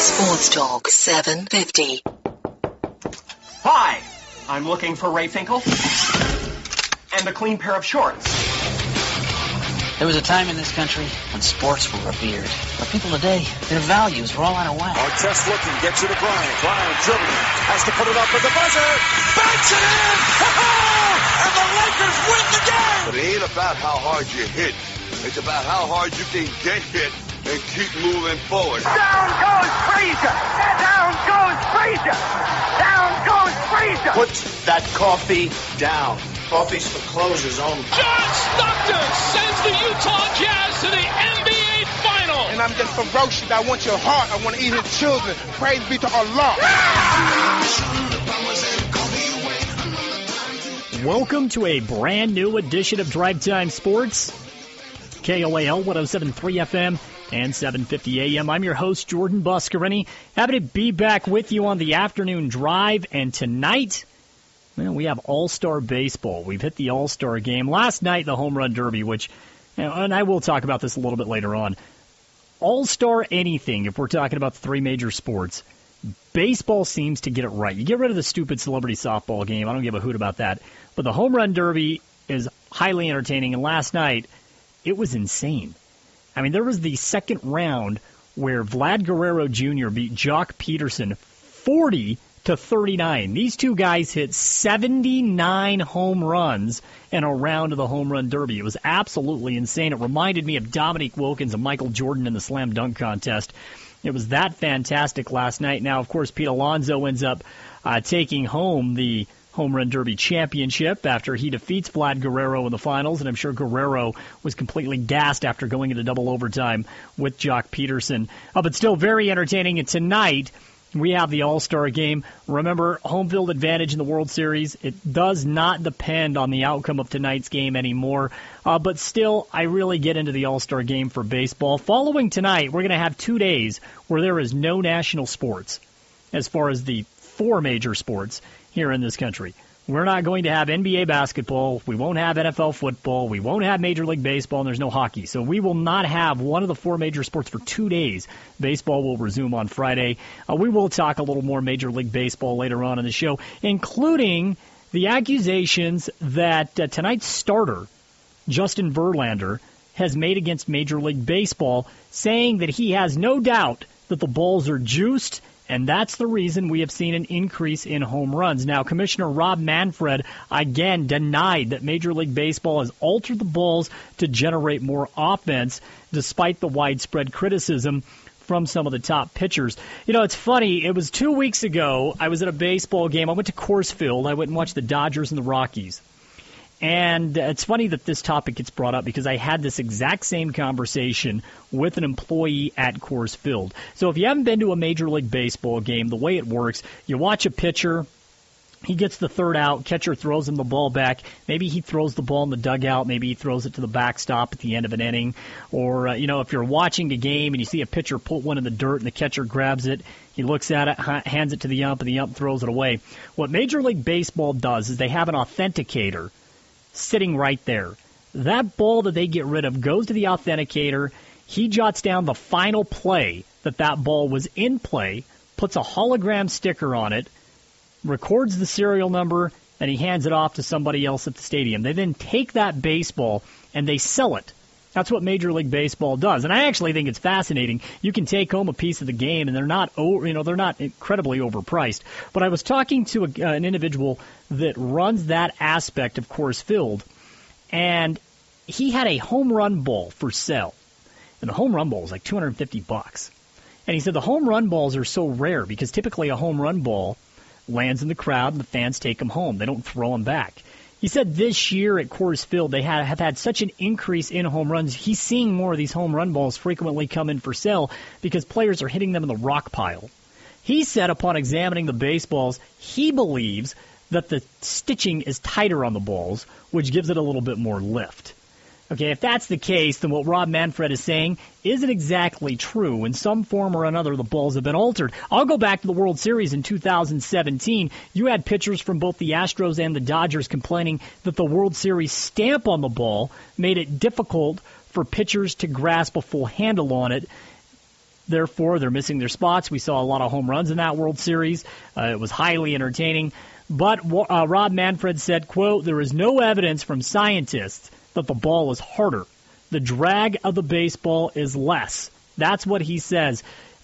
Sports Talk 750. Hi, I'm looking for Ray Finkel and a clean pair of shorts. There was a time in this country when sports were revered. But people today, their values are all out of whack. Artest looking, gets it to Bryant. Bryant dribbling, has to put it up with the buzzer. Banks it in! And the Lakers win the game! But it ain't about how hard you hit. It's about how hard you can get hit and keep moving forward. Down goes Frazier! Down goes Frazier! Down goes Frazier! Put that coffee down. Coffee's for closers only. John Stockton sends the Utah Jazz to the NBA Final. And I'm just ferocious. I want your heart. I want to eat his children. Praise be to Allah. Welcome to a brand new edition of Drive Time Sports. KOAL 107.3 FM and 750 AM. I'm your host, Jordan Buscarini. Happy to be back with you on the afternoon drive. And tonight, well, we have All-Star Baseball. We've hit the All-Star game. Last night, the Home Run Derby, which, and I will talk about this a little bit later on. All-Star anything, if we're talking about the three major sports, baseball seems to get it right. You get rid of the stupid celebrity softball game. I don't give a hoot about that. But the Home Run Derby is highly entertaining. And last night, it was insane. I mean, there was the second round where Vlad Guerrero Jr. beat Jock Peterson 40-39. These two guys hit 79 home runs in a round of the Home Run Derby. It was absolutely insane. It reminded me of Dominique Wilkins and Michael Jordan in the slam dunk contest. It was that fantastic last night. Now, of course, Pete Alonso ends up taking home the Home Run Derby championship after he defeats Vlad Guerrero in the finals, and I'm sure Guerrero was completely gassed after going into double overtime with Jock Peterson. But still very entertaining, and tonight we have the All-Star game. Remember, home field advantage in the World Series. It does not depend on the outcome of tonight's game anymore, but still, I really get into the All-Star game for baseball. Following tonight, we're going to have 2 days where there is no national sports as far as the four major sports here in this country. We're not going to have NBA basketball. We won't have NFL football. We won't have Major League Baseball, and there's no hockey. So we will not have one of the four major sports for 2 days. Baseball will resume on Friday. We will talk a little more Major League Baseball later on in the show, including the accusations that tonight's starter, Justin Verlander, has made against Major League Baseball, saying that he has no doubt that the balls are juiced, and that's the reason we have seen an increase in home runs. Now, Commissioner Rob Manfred again denied that Major League Baseball has altered the balls to generate more offense, despite the widespread criticism from some of the top pitchers. You know, it's funny. It was 2 weeks ago. I was at a baseball game. I went to Coors Field. I went and watched the Dodgers and the Rockies. And it's funny that this topic gets brought up because I had this exact same conversation with an employee at Coors Field. So if you haven't been to a Major League Baseball game, the way it works, you watch a pitcher, he gets the third out, catcher throws him the ball back. Maybe he throws the ball in the dugout. Maybe he throws it to the backstop at the end of an inning. Or, if you're watching a game and you see a pitcher put one in the dirt and the catcher grabs it, he looks at it, hands it to the ump, and the ump throws it away. What Major League Baseball does is they have an authenticator sitting right there. That ball that they get rid of goes to the authenticator. He jots down the final play that ball was in play, puts a hologram sticker on it, records the serial number, and he hands it off to somebody else at the stadium. They then take that baseball and they sell it. That's what Major League Baseball does, and I actually think it's fascinating. You can take home a piece of the game, and they're not incredibly overpriced. But I was talking to an individual that runs that aspect of Coors Field, and he had a home run ball for sale, and the home run ball was like $250. And he said the home run balls are so rare because typically a home run ball lands in the crowd and the fans take them home. They don't throw them back. He said this year at Coors Field they have had such an increase in home runs. He's seeing more of these home run balls frequently come in for sale because players are hitting them in the rock pile. He said upon examining the baseballs, he believes that the stitching is tighter on the balls, which gives it a little bit more lift. Okay, if that's the case, then what Rob Manfred is saying isn't exactly true. In some form or another, the balls have been altered. I'll go back to the World Series in 2017. You had pitchers from both the Astros and the Dodgers complaining that the World Series stamp on the ball made it difficult for pitchers to grasp a full handle on it. Therefore, they're missing their spots. We saw a lot of home runs in that World Series. It was highly entertaining. But Rob Manfred said, quote, "There is no evidence from scientists that the ball is harder. The drag of the baseball is less." That's what he says.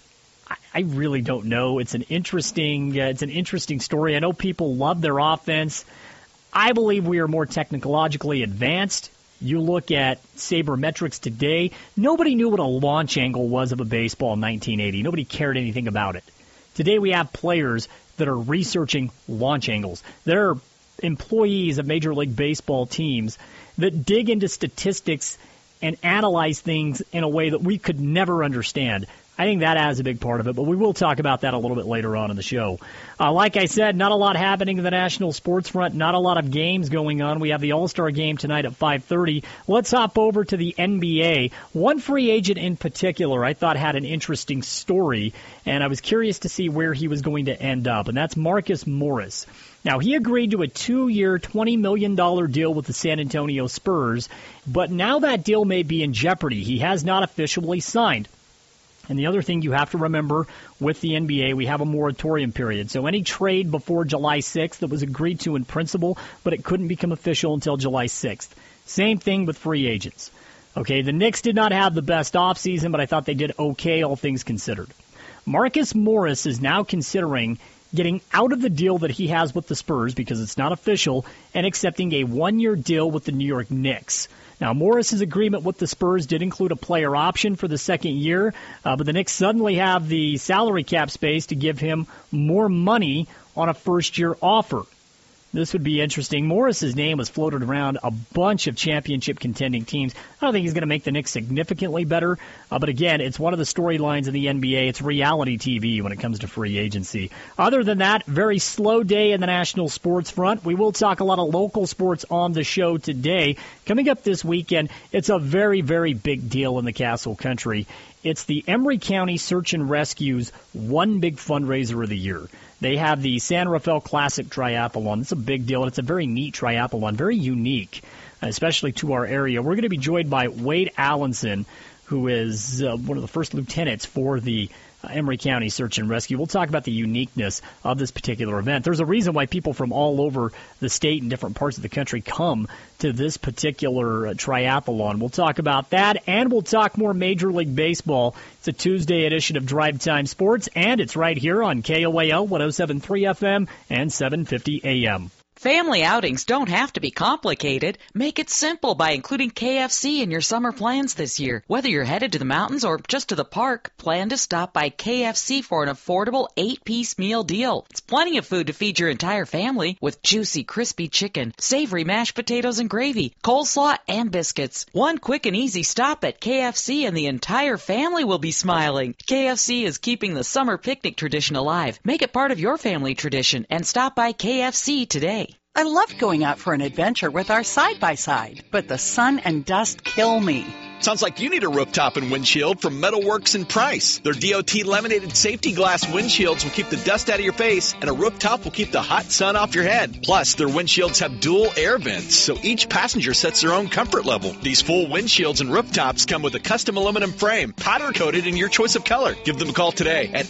I really don't know. It's an interesting story. I know people love their offense. I believe we are more technologically advanced. You look at sabermetrics today, nobody knew what a launch angle was of a baseball in 1980. Nobody cared anything about it. Today we have players that are researching launch angles. There are employees of Major League Baseball teams that dig into statistics and analyze things in a way that we could never understand. I think that has a big part of it, but we will talk about that a little bit later on in the show. Like I said, not a lot happening in the national sports front, not a lot of games going on. We have the All-Star game tonight at 5:30. Let's hop over to the NBA. One free agent in particular I thought had an interesting story, and I was curious to see where he was going to end up, and that's Marcus Morris. Now, he agreed to a 2-year, $20 million deal with the San Antonio Spurs, but now that deal may be in jeopardy. He has not officially signed. And the other thing you have to remember with the NBA, we have a moratorium period. So any trade before July 6th that was agreed to in principle, but it couldn't become official until July 6th. Same thing with free agents. Okay, the Knicks did not have the best offseason, but I thought they did okay, all things considered. Marcus Morris is now considering getting out of the deal that he has with the Spurs because it's not official and accepting a 1-year deal with the New York Knicks. Now, Morris's agreement with the Spurs did include a player option for the second year, but the Knicks suddenly have the salary cap space to give him more money on a first-year offer. This would be interesting. Morris's name was floated around a bunch of championship contending teams. I don't think he's going to make the Knicks significantly better, but again, it's one of the storylines in the NBA. It's reality TV when it comes to free agency. Other than that, very slow day in the national sports front. We will talk a lot of local sports on the show today. Coming up this weekend, it's a very, very big deal in the Castle Country. It's the Emery County Search and Rescue's one big fundraiser of the year. They have the San Rafael Classic Triathlon. It's a big deal, and it's a very neat triathlon, very unique, especially to our area. We're going to be joined by Wade Allenson, who is one of the first lieutenants for the Emery County Search and Rescue. We'll talk about the uniqueness of this particular event. There's a reason why people from all over the state and different parts of the country come to this particular triathlon. We'll talk about that, and we'll talk more Major League Baseball. It's a Tuesday edition of Drive Time Sports, and it's right here on KOAL 107.3 FM and 750 AM. Family outings don't have to be complicated. Make it simple by including KFC in your summer plans this year. Whether you're headed to the mountains or just to the park, plan to stop by KFC for an affordable 8-piece meal deal. It's plenty of food to feed your entire family with juicy, crispy chicken, savory mashed potatoes and gravy, coleslaw, and biscuits. One quick and easy stop at KFC and the entire family will be smiling. KFC is keeping the summer picnic tradition alive. Make it part of your family tradition and stop by KFC today. I loved going out for an adventure with our side-by-side, but the sun and dust kill me. Sounds like you need a rooftop and windshield from Metalworks and Price. Their DOT laminated safety glass windshields will keep the dust out of your face, and a rooftop will keep the hot sun off your head. Plus, their windshields have dual air vents, so each passenger sets their own comfort level. These full windshields and rooftops come with a custom aluminum frame, powder-coated in your choice of color. Give them a call today at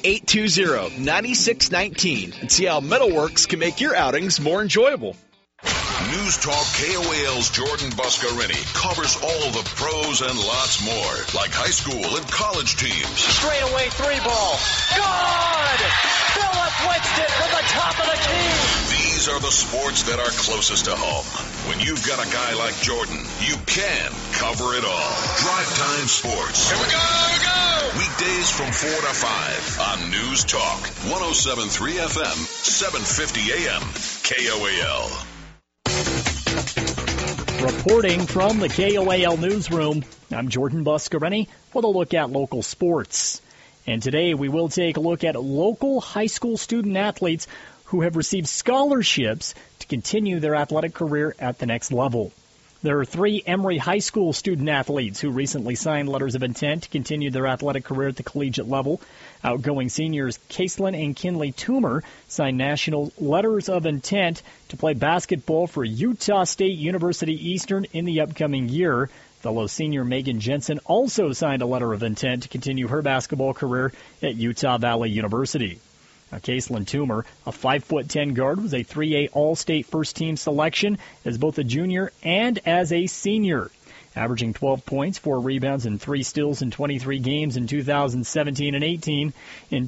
820-9619 and see how Metalworks can make your outings more enjoyable. News Talk KOAL's Jordan Buscarini covers all the pros and lots more, like high school and college teams. Straightaway 3-ball. Good! Philip Winston from the top of the key. These are the sports that are closest to home. When you've got a guy like Jordan, you can cover it all. Drive Time Sports. Here we go, here we go! Weekdays from 4 to 5 on News Talk 107.3 FM, 750 AM, KOAL. Reporting from the KOAL newsroom, I'm Jordan Buscarini with a look at local sports. And today we will take a look at local high school student athletes who have received scholarships to continue their athletic career at the next level. There are 3 Emery High School student athletes who recently signed letters of intent to continue their athletic career at the collegiate level. Outgoing seniors Caselin and Kinley Toomer signed national letters of intent to play basketball for Utah State University Eastern in the upcoming year. Fellow senior Megan Jensen also signed a letter of intent to continue her basketball career at Utah Valley University. Now, Caselyn Toomer, a 5'10" guard, was a 3A All-State first-team selection as both a junior and as a senior, averaging 12 points, 4 rebounds, and 3 steals in 23 games in 2017 and 18. In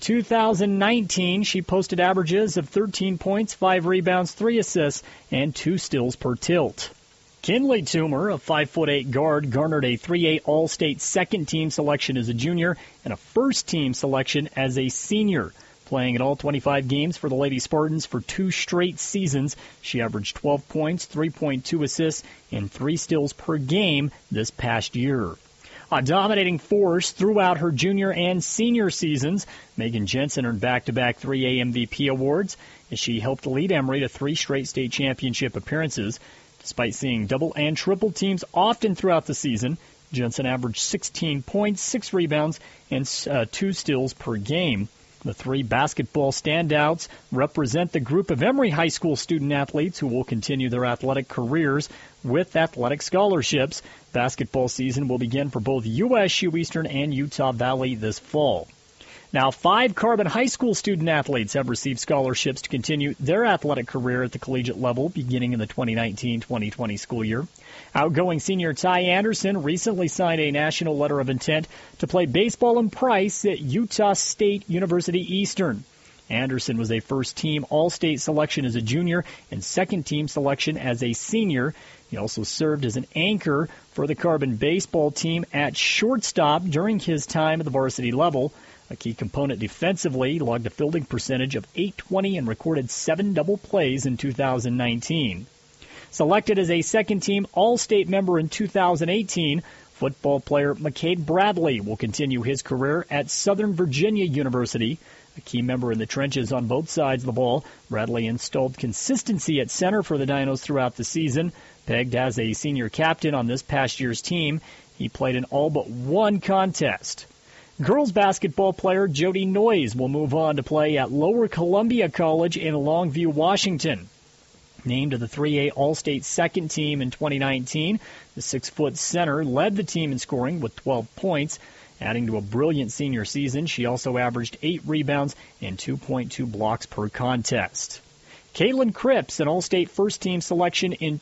2019, she posted averages of 13 points, 5 rebounds, 3 assists, and 2 steals per tilt. Kinley Toomer, a 5'8" guard, garnered a 3A All-State second-team selection as a junior and a first-team selection as a senior. Playing in all 25 games for the Lady Spartans for 2 straight seasons, she averaged 12 points, 3.2 assists, and 3 steals per game this past year. A dominating force throughout her junior and senior seasons, Megan Jensen earned back-to-back 3A MVP awards as she helped lead Emory to 3 straight state championship appearances. Despite seeing double and triple teams often throughout the season, Jensen averaged 16 points, 6 rebounds, and 2 steals per game. The 3 basketball standouts represent the group of Emory High School student-athletes who will continue their athletic careers with athletic scholarships. Basketball season will begin for both USU Eastern and Utah Valley this fall. Now, 5 Carbon High School student-athletes have received scholarships to continue their athletic career at the collegiate level beginning in the 2019-2020 school year. Outgoing senior Ty Anderson recently signed a national letter of intent to play baseball in Price at Utah State University Eastern. Anderson was a first-team All-State selection as a junior and second-team selection as a senior. He also served as an anchor for the Carbon baseball team at shortstop during his time at the varsity level. A key component defensively, logged a fielding percentage of .820 and recorded 7 double plays in 2019. Selected as a second-team All-State member in 2018, football player McCade Bradley will continue his career at Southern Virginia University. A key member in the trenches on both sides of the ball, Bradley installed consistency at center for the Dinos throughout the season. Pegged as a senior captain on this past year's team, he played in all but 1 contest. Girls basketball player Jody Noyes will move on to play at Lower Columbia College in Longview, Washington. Named to the 3A All-State second team in 2019, the 6-foot center led the team in scoring with 12 points. Adding to a brilliant senior season, she also averaged 8 rebounds and 2.2 blocks per contest. Caitlin Cripps, an All-State first-team selection in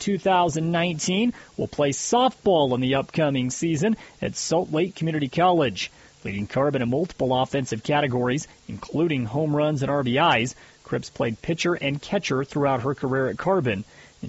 2019, will play softball in the upcoming season at Salt Lake Community College. Leading Carbon in multiple offensive categories, including home runs and RBIs, Cripps played pitcher and catcher throughout her career at Carbon. In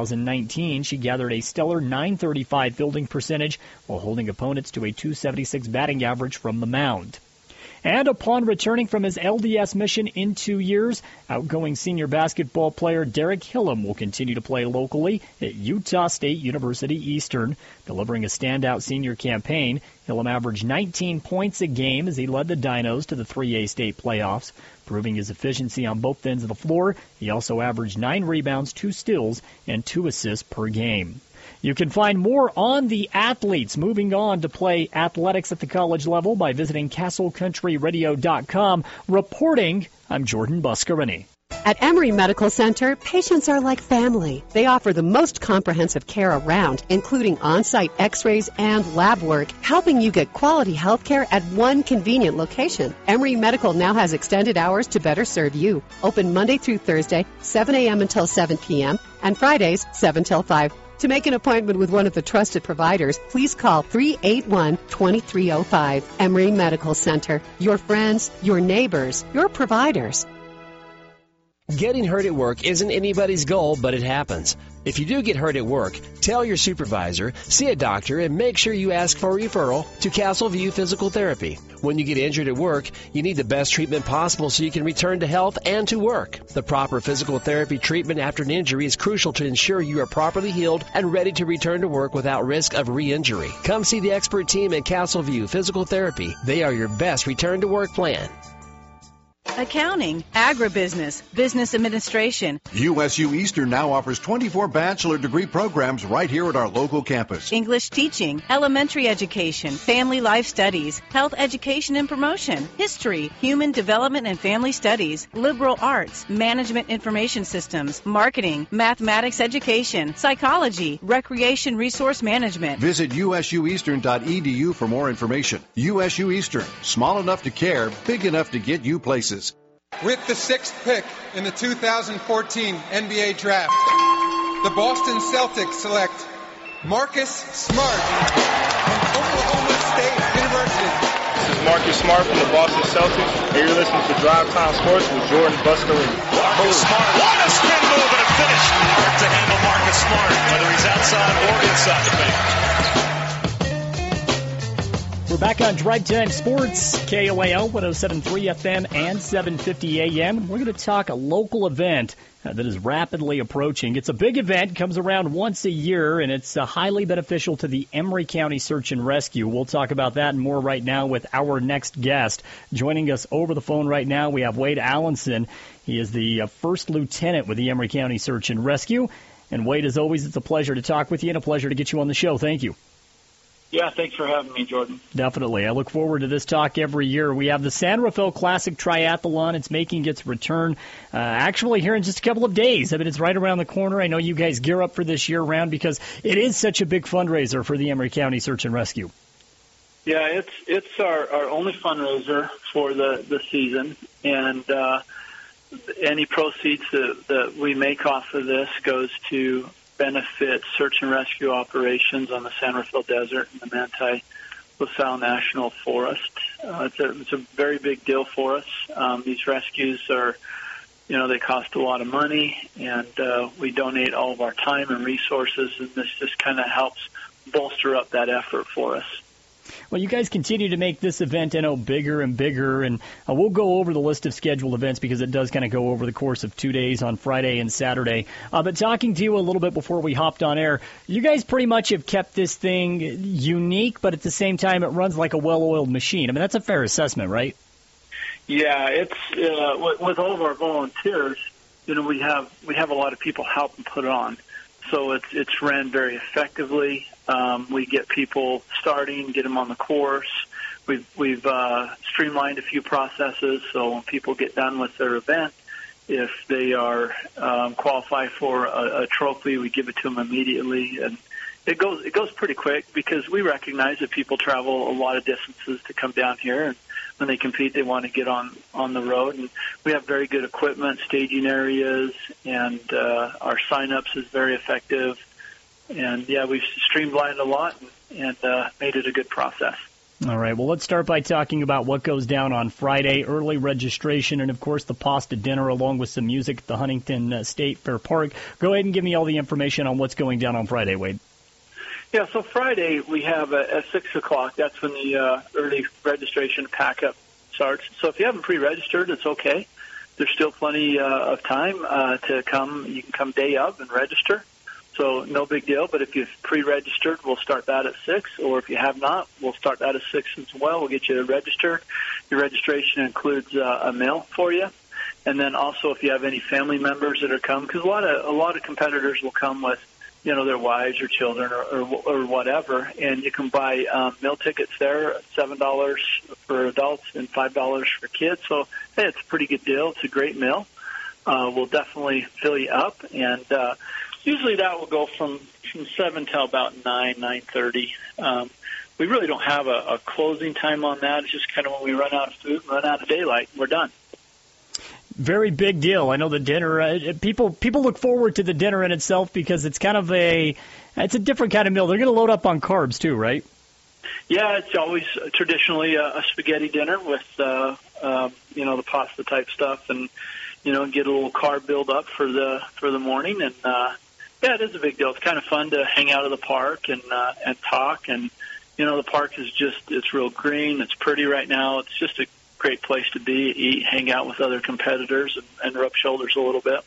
2019, she gathered a stellar .935 fielding percentage while holding opponents to a .276 batting average from the mound. And upon returning from his LDS mission in 2 years, outgoing senior basketball player Derek Hillam will continue to play locally at Utah State University Eastern. Delivering a standout senior campaign, Hillam averaged 19 points a game as he led the Dinos to the 3A state playoffs. Proving his efficiency on both ends of the floor, he also averaged 9 rebounds, 2 steals, and 2 assists per game. You can find more on the athletes moving on to play athletics at the college level by visiting CastleCountryRadio.com. Reporting, I'm Jordan Buscarini. At Emory Medical Center, patients are like family. They offer the most comprehensive care around, including on-site x-rays and lab work, helping you get quality health care at one convenient location. Emory Medical now has extended hours to better serve you. Open Monday through Thursday, 7 a.m. until 7 p.m., and Fridays, 7 till 5. To make an appointment with one of the trusted providers, please call 381-2305. Emory Medical Center. Your friends, your neighbors, your providers. Getting hurt at work isn't anybody's goal, but it happens. If you do get hurt at work, tell your supervisor, see a doctor, and make sure you ask for a referral to Castle View Physical Therapy. When you get injured at work, you need the best treatment possible so you can return to health and to work. The proper physical therapy treatment after an injury is crucial to ensure you are properly healed and ready to return to work without risk of re-injury. Come see the expert team at Castle View Physical Therapy. They are your best return to work plan. accounting, agribusiness, business administration. USU Eastern now offers 24 bachelor degree programs right here at our local campus. English teaching, elementary education, family life studies, health education and promotion, history, human development and family studies, liberal arts, management information systems, marketing, mathematics education, psychology, recreation resource management. Visit usueastern.edu for more information. USU Eastern, small enough to care, big enough to get you places. With the 6th pick in the 2014 NBA Draft, the Boston Celtics select Marcus Smart from Oklahoma State University. This is Marcus Smart from the Boston Celtics, and you're listening to Drive Time Sports with Jordan Buscalini. Marcus Smart, what a spin move and a finish. Hard to handle Marcus Smart, whether he's outside or inside the paint. We're back on Drive Time Sports, KOAL 107.3 FM and 750 AM. We're going to talk a local event that is rapidly approaching. It's a big event, comes around once a year, and it's highly beneficial to the Emery County Search and Rescue. We'll talk about that and more right now with our next guest. Joining us over the phone right now, we have Wade Allenson. He is the first lieutenant with the Emery County Search and Rescue. And Wade, as always, it's a pleasure to talk with you and a pleasure to get you on the show. Thank you. Yeah, thanks for having me, Jordan. Definitely. I look forward to this talk every year. We have the San Rafael Classic Triathlon. It's making its return actually here in just a couple of days. I mean, it's right around the corner. I know you guys gear up for this year round because it is such a big fundraiser for the Emery County Search and Rescue. Yeah, it's our only fundraiser for the season, and any proceeds that we make off of this goes to benefit search and rescue operations on the San Rafael Desert and the Manti LaSalle National Forest. It's a very big deal for us. These rescues are, they cost a lot of money, and we donate all of our time and resources, and this just kind of helps bolster up that effort for us. Well, you guys continue to make this event, bigger and bigger, and we'll go over the list of scheduled events because it does kind of go over the course of 2 days on Friday and Saturday. But talking to you a little bit before we hopped on air, you guys pretty much have kept this thing unique, but at the same time it runs like a well-oiled machine. I mean, that's a fair assessment, right? Yeah, it's with all of our volunteers, we have a lot of people helping put it on. So it's ran very effectively. We get people starting, get them on the course. We've streamlined a few processes, so when people get done with their event, if they are qualify for a trophy, we give it to them immediately, and it goes pretty quick because we recognize that people travel a lot of distances to come down here, and when they compete, they want to get on the road. And we have very good equipment, staging areas, and our sign-ups is very effective. And, yeah, we've streamlined a lot and made it a good process. All right. Well, let's start by talking about what goes down on Friday, early registration, and, of course, the pasta dinner along with some music at the Huntington State Fair Park. Go ahead and give me all the information on what's going down on Friday, Wade. Yeah, so Friday we have at 6 o'clock. That's when the early registration pack-up starts. So if you haven't pre-registered, it's okay. There's still plenty of time to come. You can come day of and register. So no big deal. But if you've pre-registered, we'll start that at 6. Or if you have not, we'll start that at 6 as well. We'll get you registered. Your registration includes a meal for you. And then also if you have any family members that are coming, because a lot of competitors will come with their wives or children or whatever, and you can buy meal tickets there, $7 for adults and $5 for kids. So, hey, it's a pretty good deal. It's a great meal. We'll definitely fill you up, and usually that will go from 7 till about 9:30. We really don't have a closing time on that. It's just kind of when we run out of food, run out of daylight, we're done. Very big deal. I know the dinner, people look forward to the dinner in itself because it's kind of it's a different kind of meal. They're going to load up on carbs too, right? Yeah, it's always traditionally a spaghetti dinner with, the pasta type stuff and, get a little carb build up for the morning. And, yeah, it is a big deal. It's kind of fun to hang out at the park and talk. And, the park is it's real green. It's pretty right now. It's just a great place to be, eat, hang out with other competitors, and rub shoulders a little bit.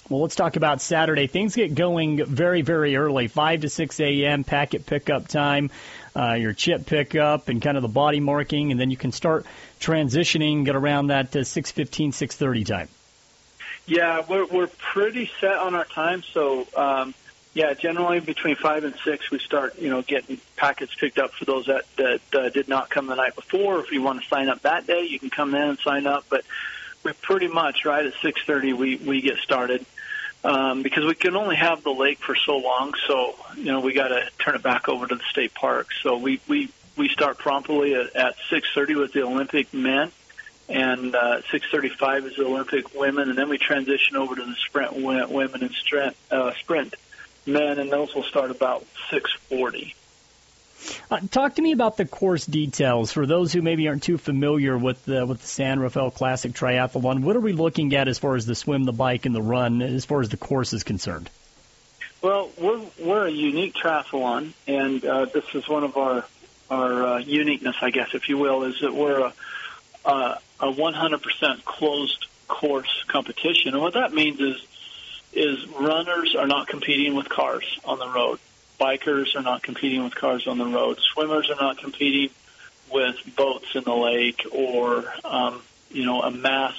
Well, let's talk about Saturday. Things get going very, very early, 5 to 6 a.m., packet pickup time, your chip pickup, and kind of the body marking, and then you can start transitioning at around that 6:15, 6:30 time. Yeah, we're pretty set on our time, so generally between 5 and 6 we start, getting packets picked up for those that did not come the night before. If you want to sign up that day, you can come in and sign up, but we pretty much right at 6:30 we get started because we can only have the lake for so long, so we got to turn it back over to the state park. So we start promptly at 6:30 with the Olympic men. And 6:35 is the Olympic women, and then we transition over to the sprint women and sprint men, and those will start about 6:40. Talk to me about the course details for those who maybe aren't too familiar with the San Rafael Classic Triathlon. What are we looking at as far as the swim, the bike, and the run, as far as the course is concerned? Well, we're a unique triathlon, and this is one of our uniqueness, I guess, if you will, is that we're a 100% closed course competition. And what that means is runners are not competing with cars on the road. Bikers are not competing with cars on the road. Swimmers are not competing with boats in the lake or, a mass,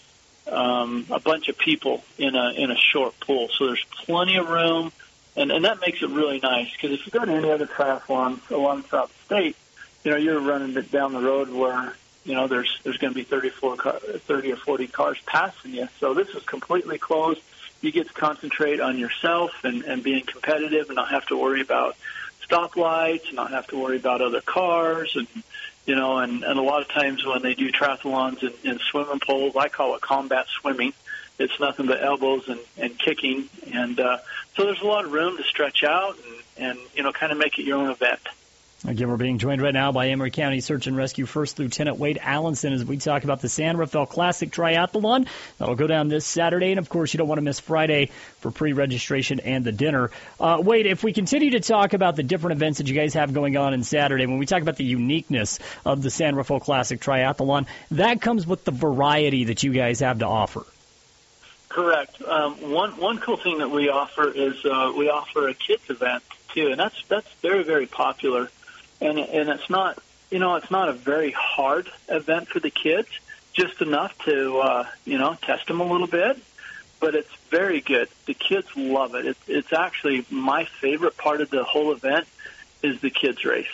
a bunch of people in a short pool. So there's plenty of room, and that makes it really nice, because if you go to any other triathlons along throughout the state, you're running it down the road where there's going to be 30 or 40 cars passing you. So this is completely closed. You get to concentrate on yourself and being competitive, and not have to worry about stoplights, not have to worry about other cars, and a lot of times when they do triathlons in swimming pools, I call it combat swimming. It's nothing but elbows and kicking, and so there's a lot of room to stretch out and kind of make it your own event. Again, we're being joined right now by Emery County Search and Rescue First Lieutenant Wade Allenson as we talk about the San Rafael Classic Triathlon. That'll go down this Saturday, and of course you don't want to miss Friday for pre-registration and the dinner. Wade, if we continue to talk about the different events that you guys have going on Saturday, when we talk about the uniqueness of the San Rafael Classic Triathlon, that comes with the variety that you guys have to offer. Correct. One cool thing that we offer is we offer a kids event too, and that's very, very popular. And it's not, it's not a very hard event for the kids, just enough to, test them a little bit. But it's very good. The kids love it. It's actually my favorite part of the whole event is the kids race.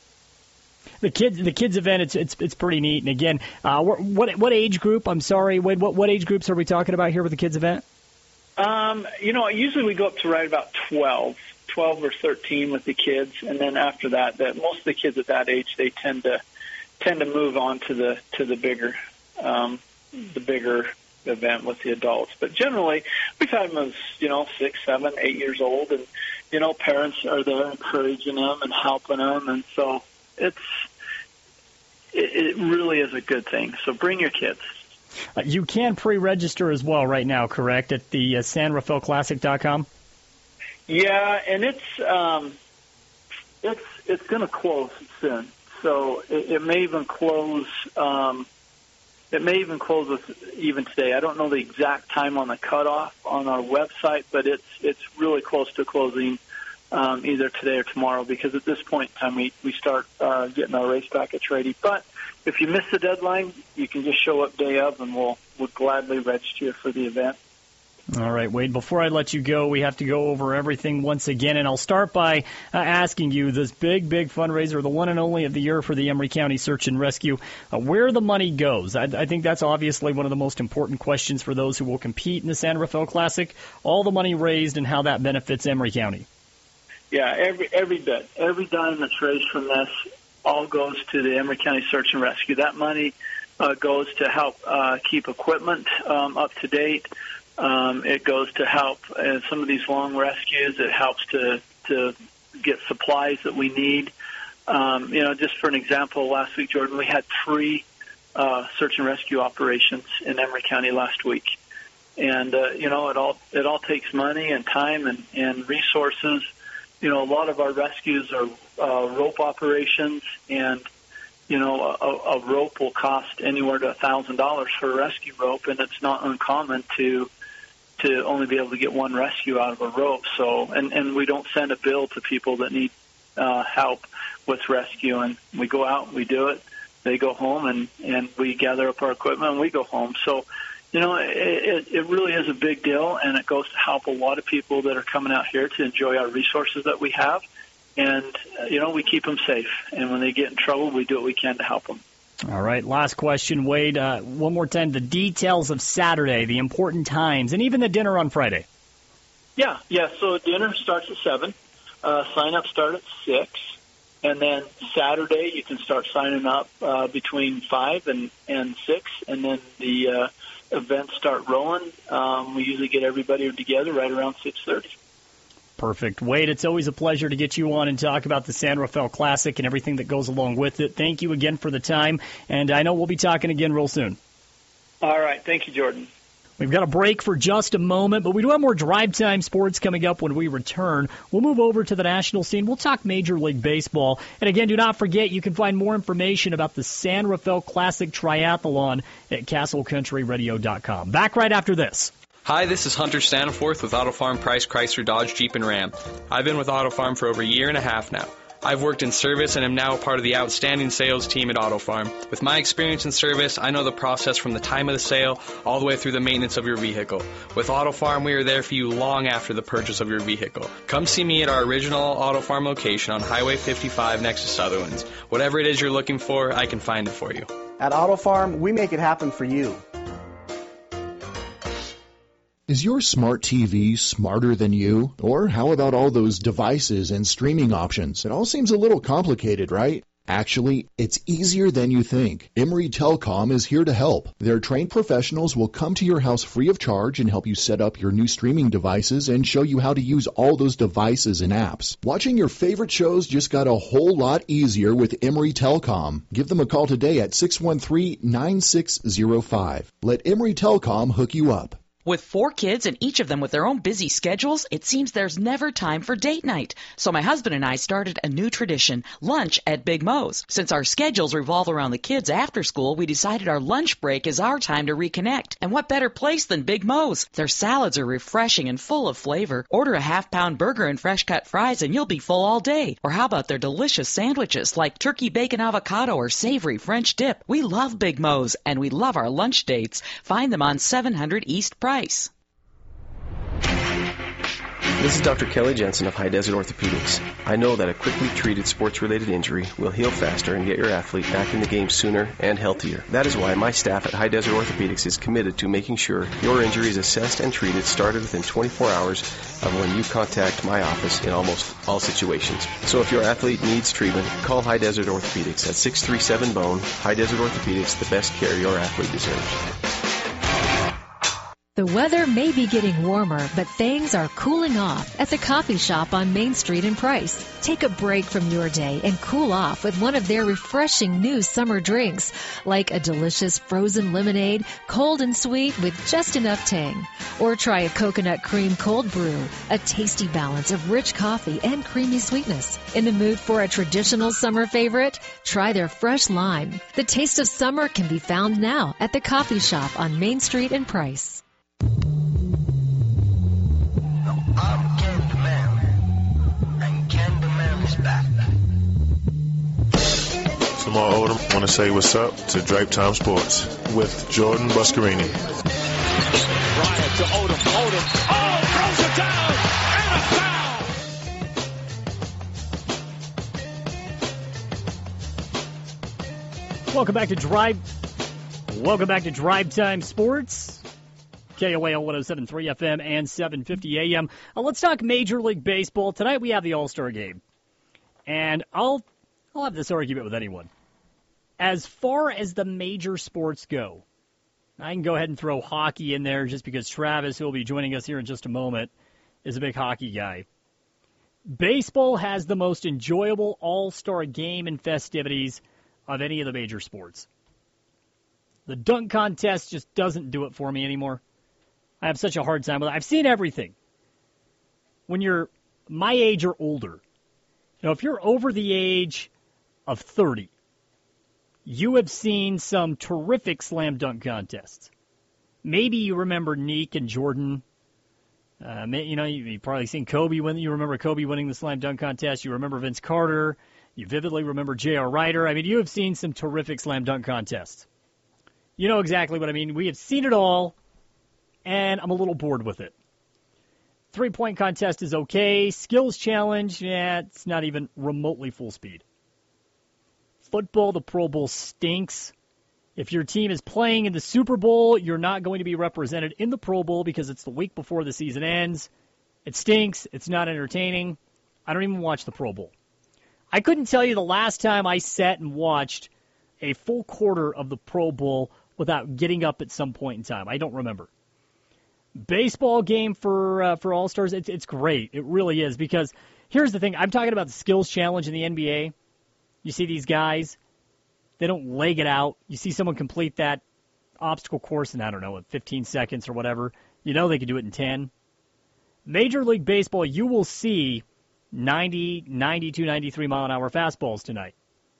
The kids event, it's pretty neat. And again, what age group? I'm sorry, Wade. What age groups are we talking about here with the kids event? Usually we go up to right about 12 or 13 with the kids, and then after that most of the kids at that age, they tend to move on to the bigger event with the adults. But generally, we've had them as 6, 7, 8 years old, and parents are there encouraging them and helping them, and so it really is a good thing. So bring your kids. You can pre-register as well right now, correct? At the SanRafaelClassic.com. Yeah, and it's going to close soon. So it may even close. It may even close even today. I don't know the exact time on the cutoff on our website, but it's really close to closing either today or tomorrow, because at this point in time we start getting our race packets ready. But if you miss the deadline, you can just show up day of, and we'll gladly register you for the event. All right, Wade, before I let you go, we have to go over everything once again, and I'll start by asking you this big fundraiser, the one and only of the year for the Emery County Search and Rescue, where the money goes. I think that's obviously one of the most important questions for those who will compete in the San Rafael Classic, all the money raised and how that benefits Emery County. Yeah, every bit, every dime that's raised from this all goes to the Emery County Search and Rescue. That money goes to help keep equipment up to date. It goes to help in some of these long rescues. It helps to get supplies that we need. Just for an example, last week, Jordan, we had 3 search and rescue operations in Emery County last week. And, it all takes money and time and resources. A lot of our rescues are rope operations, and, a rope will cost anywhere to $1,000 for a rescue rope, and it's not uncommon to to only be able to get one rescue out of a rope. So, and we don't send a bill to people that need help with rescue. And we go out, we do it. They go home, and we gather up our equipment, and we go home. So, it really is a big deal, and it goes to help a lot of people that are coming out here to enjoy our resources that we have. And, we keep them safe. And when they get in trouble, we do what we can to help them. All right, last question, Wade. One more time, the details of Saturday, the important times, and even the dinner on Friday. Yeah, so dinner starts at 7. Sign-ups start at 6. And then Saturday, you can start signing up between 5 and 6, and then the events start rolling. We usually get everybody together right around 6:30. Perfect. Wade, it's always a pleasure to get you on and talk about the San Rafael Classic and everything that goes along with it. Thank you again for the time, and I know we'll be talking again real soon. All right. Thank you, Jordan. We've got a break for just a moment, but we do have more Drive Time Sports coming up when we return. We'll move over to the national scene. We'll talk Major League Baseball. And again, do not forget, you can find more information about the San Rafael Classic Triathlon at CastleCountryRadio.com. Back right after this. Hi, this is Hunter Staniforth with Auto Farm Price Chrysler Dodge Jeep and Ram. I've been with Auto Farm for over a year and a half now. I've worked in service and am now a part of the outstanding sales team at Auto Farm. With my experience in service, I know the process from the time of the sale all the way through the maintenance of your vehicle. With Auto Farm, we are there for you long after the purchase of your vehicle. Come see me at our original Auto Farm location on Highway 55 next to Sutherland's. Whatever it is you're looking for, I can find it for you. At Auto Farm, we make it happen for you. Is your smart TV smarter than you? Or how about all those devices and streaming options? It all seems a little complicated, right? Actually, it's easier than you think. Emory Telecom is here to help. Their trained professionals will come to your house free of charge and help you set up your new streaming devices and show you how to use all those devices and apps. Watching your favorite shows just got a whole lot easier with Emory Telecom. Give them a call today at 613-9605. Let Emory Telecom hook you up. With 4 kids and each of them with their own busy schedules, it seems there's never time for date night. So my husband and I started a new tradition, lunch at Big Mo's. Since our schedules revolve around the kids after school, we decided our lunch break is our time to reconnect. And what better place than Big Mo's? Their salads are refreshing and full of flavor. Order a half-pound burger and fresh-cut fries and you'll be full all day. Or how about their delicious sandwiches like turkey bacon avocado or savory French dip? We love Big Mo's and we love our lunch dates. Find them on 700 East Price. This is Dr. Kelly Jensen of High Desert Orthopedics. I know that a quickly treated sports-related injury will heal faster and get your athlete back in the game sooner and healthier. That is why my staff at High Desert Orthopedics is committed to making sure your injury is assessed and treated started within 24 hours of when you contact my office in almost all situations. So if your athlete needs treatment, call High Desert Orthopedics at 637-BONE. High Desert Orthopedics, the best care your athlete deserves. The weather may be getting warmer, but things are cooling off at the coffee shop on Main Street in Price. Take a break from your day and cool off with one of their refreshing new summer drinks, like a delicious frozen lemonade, cold and sweet with just enough tang. Or try a coconut cream cold brew, a tasty balance of rich coffee and creamy sweetness. In the mood for a traditional summer favorite? Try their fresh lime. The taste of summer can be found now at the coffee shop on Main Street in Price. Lamar Odom. Want to say what's up to Drive Time Sports with Jordan Buscarini. Bryant to Odom. Odom. Oh, throws it down and a foul. Welcome back to Drive Time Sports. KOAL 107.3 FM and 750 AM. Let's talk Major League Baseball. Tonight we have the All-Star Game. And I'll have this argument with anyone. As far as the major sports go, I can go ahead and throw hockey in there just because Travis, who will be joining us here in just a moment, is a big hockey guy. Baseball has the most enjoyable All-Star Game and festivities of any of the major sports. The dunk contest just doesn't do it for me anymore. I have such a hard time with it. I've seen everything. When you're my age or older, if you're over the age of 30, you have seen some terrific slam dunk contests. Maybe you remember Nick and Jordan You've probably seen Kobe win. You remember Kobe winning the slam dunk contest. You remember Vince Carter. You vividly remember J.R. Ryder. I mean, you have seen some terrific slam dunk contests. You know exactly what I mean. We have seen it all, and I'm a little bored with it. 3-point contest is okay. Skills challenge, it's not even remotely full speed. Football, the Pro Bowl stinks. If your team is playing in the Super Bowl, you're not going to be represented in the Pro Bowl because it's the week before the season ends. It stinks. It's not entertaining. I don't even watch the Pro Bowl. I couldn't tell you the last time I sat and watched a full quarter of the Pro Bowl without getting up at some point in time. I don't remember. Baseball game for All-Stars, it's great. It really is, because here's the thing. I'm talking about the skills challenge in the NBA. You see these guys, they don't leg it out. You see someone complete that obstacle course in, 15 seconds or whatever. You know they could do it in 10. Major League Baseball, you will see 90, 92, 93 mile-an-hour fastballs tonight.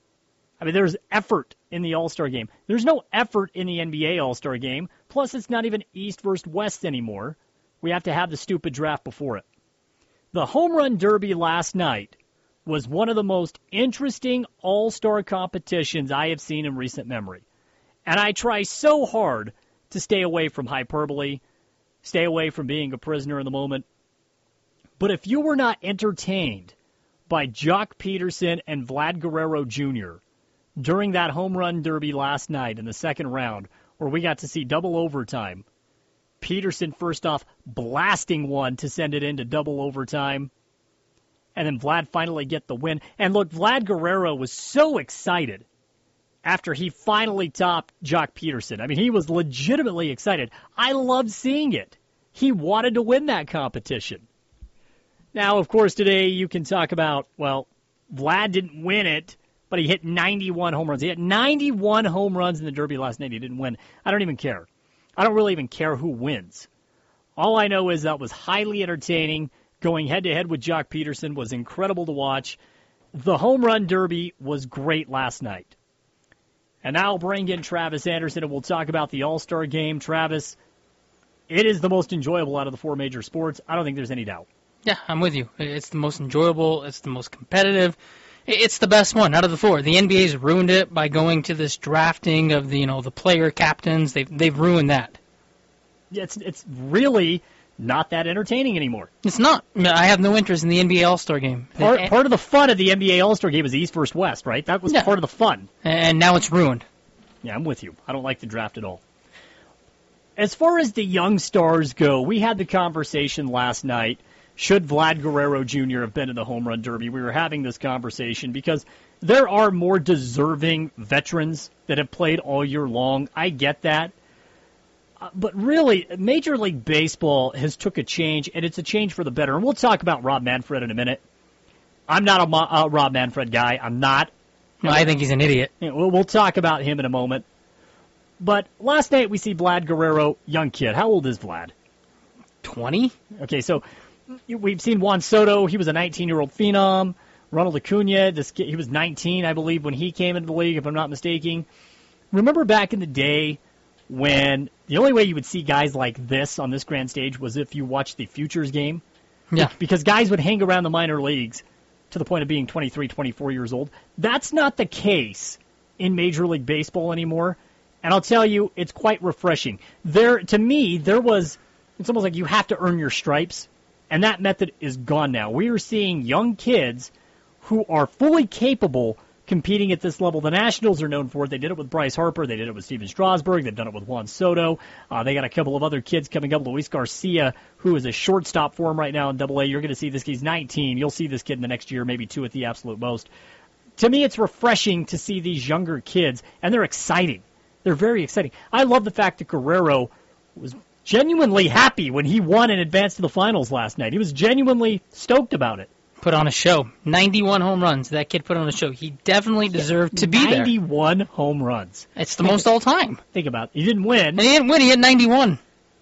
I mean, there's effort in the All-Star game. There's no effort in the NBA All-Star game. Plus, it's not even East versus West anymore. We have to have the stupid draft before it. The Home Run Derby last night was one of the most interesting All-Star competitions I have seen in recent memory. And I try so hard to stay away from hyperbole, stay away from being a prisoner in the moment. But if you were not entertained by Jock Peterson and Vlad Guerrero Jr. during that Home Run Derby last night in the second round, where we got to see double overtime, Peterson first off blasting one to send it into double overtime, and then Vlad finally get the win. And look, Vlad Guerrero was so excited after he finally topped Jock Peterson. I mean, he was legitimately excited. I loved seeing it. He wanted to win that competition. Now, of course, today you can talk about, well, Vlad didn't win it, but he hit 91 home runs. He had 91 home runs in the Derby last night. He didn't win. I don't even care. I don't really even care who wins. All I know is that was highly entertaining. Going head-to-head with Jock Peterson was incredible to watch. The Home Run Derby was great last night. And now I'll bring in Travis Anderson, and we'll talk about the All-Star Game. Travis, it is the most enjoyable out of the four major sports. I don't think there's any doubt. Yeah, I'm with you. It's the most enjoyable. It's the most competitive. It's the best one out of the four. The NBA's ruined it by going to this drafting of the player captains. They've ruined that. Yeah, it's really not that entertaining anymore. It's not. I have no interest in the NBA All-Star Game. Part of the fun of the NBA All-Star Game is East versus West, right? That was part of the fun. And now it's ruined. Yeah, I'm with you. I don't like the draft at all. As far as the young stars go, we had the conversation last night. Should Vlad Guerrero Jr. have been in the Home Run Derby? We were having this conversation because there are more deserving veterans that have played all year long. I get that. But really, Major League Baseball has took a change, and it's a change for the better. And we'll talk about Rob Manfred in a minute. I'm not a Rob Manfred guy. I'm not. No, I think he's an idiot. We'll talk about him in a moment. But last night we see Vlad Guerrero, young kid. How old is Vlad? 20? Okay, so we've seen Juan Soto. He was a 19-year-old phenom. Ronald Acuna, he was 19, I believe, when he came into the league, if I'm not mistaken. Remember back in the day when the only way you would see guys like this on this grand stage was if you watched the Futures game? Yeah. Because guys would hang around the minor leagues to the point of being 23, 24 years old. That's not the case in Major League Baseball anymore. And I'll tell you, it's quite refreshing. To me, it's almost like you have to earn your stripes. And that method is gone now. We are seeing young kids who are fully capable competing at this level. The Nationals are known for it. They did it with Bryce Harper. They did it with Steven Strasburg. They've done it with Juan Soto. They got a couple of other kids coming up. Luis Garcia, who is a shortstop for him right now in Double-A. You're going to see this. He's 19. You'll see this kid in the next year, maybe 2 at the absolute most. To me, it's refreshing to see these younger kids, and they're exciting. They're very exciting. I love the fact that Guerrero was genuinely happy when he won and advanced to the finals last night. He was genuinely stoked about it. Put on a show. 91 home runs. That kid put on a show. He definitely deserved to be there. 91 home runs. It's the most all time. Think about it. He didn't win. And he didn't win. He had 91.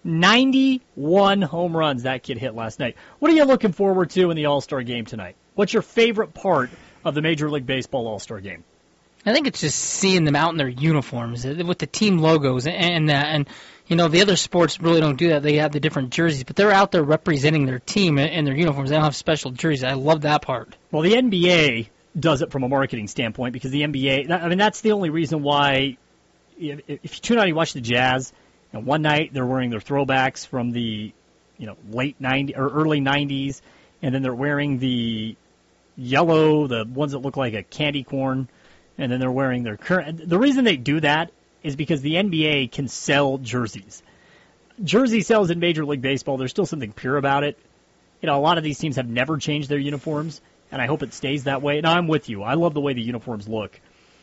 91 home runs that kid hit last night. What are you looking forward to in the All-Star Game tonight? What's your favorite part of the Major League Baseball All-Star Game? I think it's just seeing them out in their uniforms with the team logos and that. And, the other sports really don't do that. They have the different jerseys, but they're out there representing their team in their uniforms. They don't have special jerseys. I love that part. Well, the NBA does it from a marketing standpoint because the NBA, that's the only reason why if you tune out and you watch the Jazz, one night they're wearing their throwbacks from the late 90s or early 90s, and then they're wearing the yellow, the ones that look like a candy corn, and then they're wearing their current. The reason they do that is because the NBA can sell jerseys. Jersey sales in Major League Baseball, there's still something pure about it. A lot of these teams have never changed their uniforms, and I hope it stays that way. And I'm with you. I love the way the uniforms look.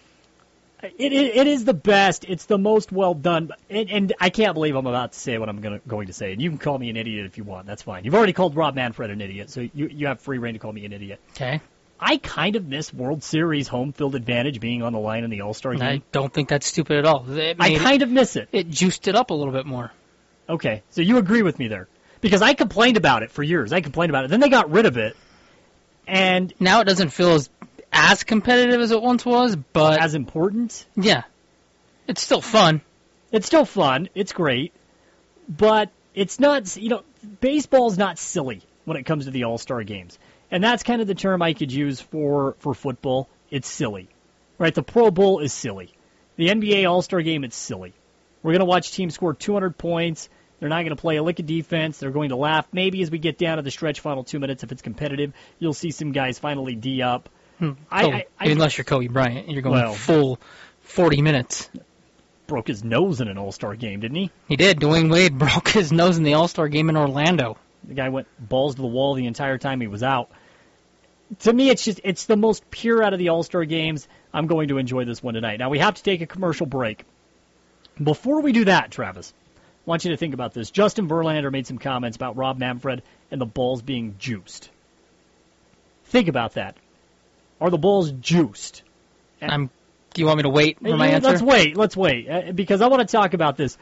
It is the best. It's the most well done. And I can't believe I'm about to say what I'm going to say. And you can call me an idiot if you want. That's fine. You've already called Rob Manfred an idiot, so you have free reign to call me an idiot. Okay. I kind of miss World Series home field advantage being on the line in the All-Star game. I don't think that's stupid at all. I kind of miss it. It juiced it up a little bit more. Okay, so you agree with me there. Because I complained about it for years. Then they got rid of it. And now it doesn't feel as competitive as it once was, but as important? Yeah. It's still fun. It's great. But it's not, baseball's not silly when it comes to the All-Star games. And that's kind of the term I could use for football. It's silly. Right? The Pro Bowl is silly. The NBA All-Star game, it's silly. We're going to watch teams score 200 points. They're not going to play a lick of defense. They're going to laugh. Maybe as we get down to the stretch final 2 minutes, if it's competitive, you'll see some guys finally D up. Unless you're Kobe Bryant. You're going full 40 minutes. Broke his nose in an All-Star game, didn't he? He did. Dwayne Wade broke his nose in the All-Star game in Orlando. The guy went balls to the wall the entire time he was out. To me, it's the most pure out of the All-Star games. I'm going to enjoy this one tonight. Now, we have to take a commercial break. Before we do that, Travis, I want you to think about this. Justin Verlander made some comments about Rob Manfred and the balls being juiced. Think about that. Are the balls juiced? Do you want me to wait for my answer? Let's wait. Because I want to talk about this.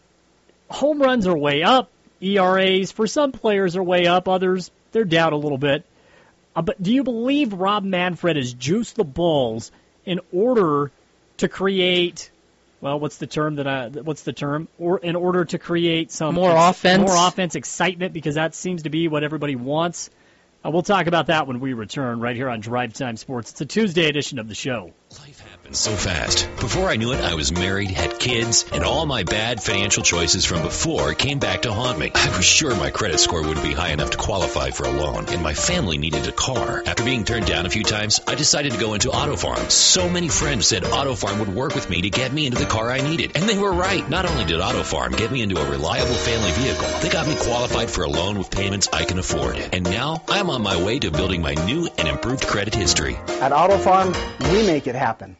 Home runs are way up. ERAs for some players are way up. Others, they're down a little bit. But do you believe Rob Manfred has juiced the balls in order to create, what's the term? Or in order to create some more offense, excitement, because that seems to be what everybody wants. We'll talk about that when we return right here on Drive Time Sports. It's a Tuesday edition of the show. Life happens so fast. Before I knew it, I was married, had kids, and all my bad financial choices from before came back to haunt me. I was sure my credit score wouldn't be high enough to qualify for a loan, and my family needed a car. After being turned down a few times, I decided to go into Auto Farm. So many friends said Auto Farm would work with me to get me into the car I needed, and they were right. Not only did Auto Farm get me into a reliable family vehicle, they got me qualified for a loan with payments I can afford. And now, I'm on my way to building my new and improved credit history. At Auto Farm, we make it happen.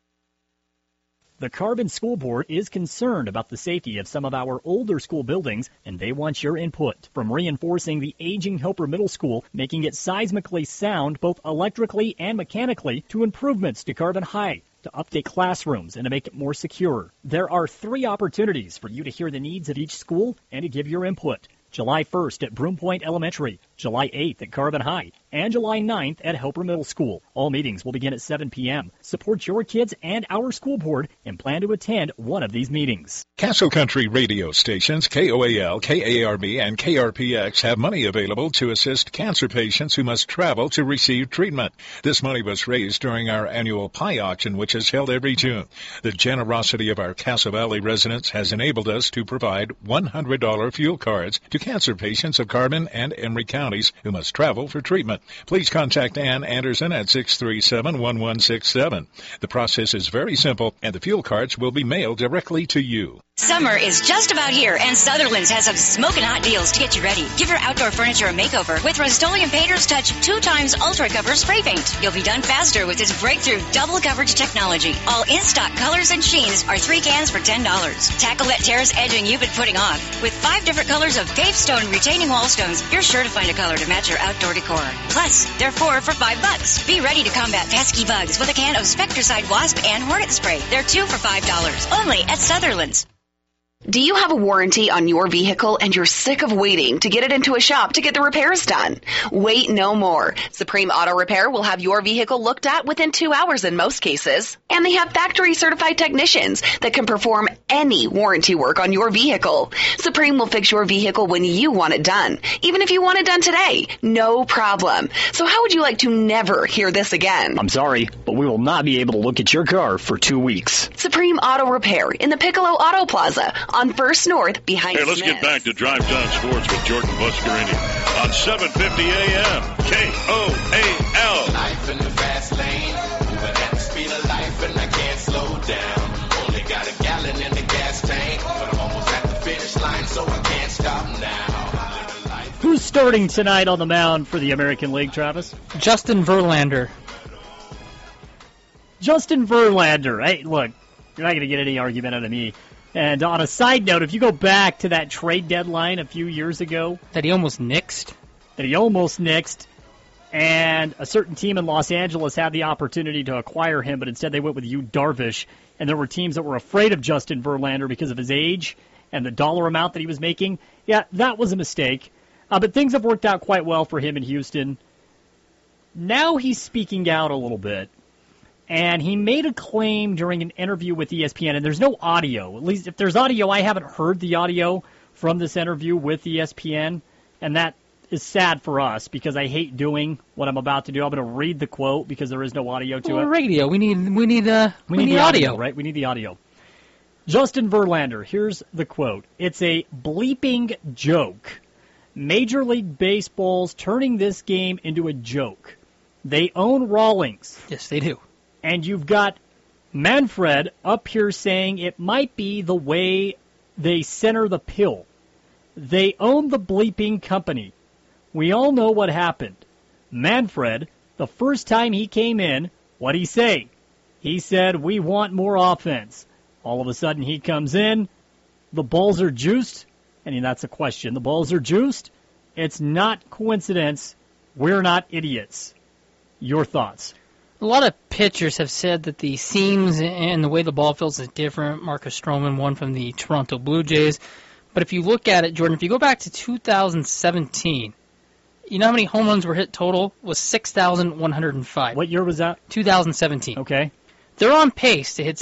The Carbon School Board is concerned about the safety of some of our older school buildings, and they want your input. From reinforcing the aging Helper Middle School, making it seismically sound both electrically and mechanically, to improvements to Carbon High, to update classrooms and to make it more secure. There are 3 opportunities for you to hear the needs of each school and to give your input. July 1st at Broompoint Elementary, July 8th at Carbon High, and July 9th at Helper Middle School. All meetings will begin at 7 p.m. Support your kids and our school board and plan to attend one of these meetings. Castle Country radio stations KOAL, KARB, and KRPX have money available to assist cancer patients who must travel to receive treatment. This money was raised during our annual pie auction, which is held every June. The generosity of our Casa Valley residents has enabled us to provide $100 fuel cards to cancer patients of Carbon and Emery counties who must travel for treatment. Please contact Ann Anderson at 637-1167. The process is very simple, and the fuel cards will be mailed directly to you. Summer is just about here, and Sutherland's has some smoking hot deals to get you ready. Give your outdoor furniture a makeover with Rust-Oleum Painter's Touch 2x Ultra Cover Spray Paint. You'll be done faster with this breakthrough double coverage technology. All in-stock colors and sheens are 3 cans for $10. Tackle that terrace edging you've been putting off. With 5 different colors of pavestone retaining wall stones, you're sure to find a color to match your outdoor decor. Plus, they're 4 for $5. Be ready to combat pesky bugs with a can of Spectracide Wasp and Hornet Spray. They're 2 for $5. Only at Sutherland's. Do you have a warranty on your vehicle and you're sick of waiting to get it into a shop to get the repairs done? Wait no more. Supreme Auto Repair will have your vehicle looked at within 2 hours in most cases. And they have factory certified technicians that can perform any warranty work on your vehicle. Supreme will fix your vehicle when you want it done. Even if you want it done today, no problem. So how would you like to never hear this again? I'm sorry, but we will not be able to look at your car for 2 weeks. Supreme Auto Repair in the Piccolo Auto Plaza on First North behind Hey, let's Smith's. get back to Drive Time Sports with Jordan Buscarini on 750 AM KOAL. Life in the fast lane, moving at the speed of life and I can't slow down. Only got a gallon in the gas tank, but I'm almost at the finish line, so I can't stop now. Who's starting tonight on the mound for the American League, Travis? Justin Verlander. Justin Verlander. Hey, look, you're not going to get any argument out of me. And on a side note, if you go back to that trade deadline a few years ago. That he almost nixed. And a certain team in Los Angeles had the opportunity to acquire him, but instead they went with Yu Darvish. And there were teams that were afraid of Justin Verlander because of his age and the dollar amount that he was making. Yeah, that was a mistake. But things have worked out quite well for him in Houston. Now he's speaking out a little bit. And he made a claim during an interview with ESPN, and there's no audio. At least if there's audio, I haven't heard the audio from this interview with ESPN, and that is sad for us because I hate doing what I'm about to do. I'm going to read the quote because there is no audio to it. Radio. We need the audio, right? We need the audio. Justin Verlander, here's the quote. It's a bleeping joke. Major League Baseball's turning this game into a joke. They own Rawlings. Yes, they do. And you've got Manfred up here saying it might be the way they center the pill. They own the bleeping company. We all know what happened. Manfred, the first time he came in, what'd he say? He said, we want more offense. All of a sudden he comes in, the balls are juiced, and that's a question. The balls are juiced. It's not coincidence. We're not idiots. Your thoughts? A lot of pitchers have said that the seams and the way the ball feels is different. Marcus Stroman, one from the Toronto Blue Jays. But if you look at it, Jordan, if you go back to 2017, you know how many home runs were hit total? It was 6,105. What year was that? 2017. Okay. They're on pace to hit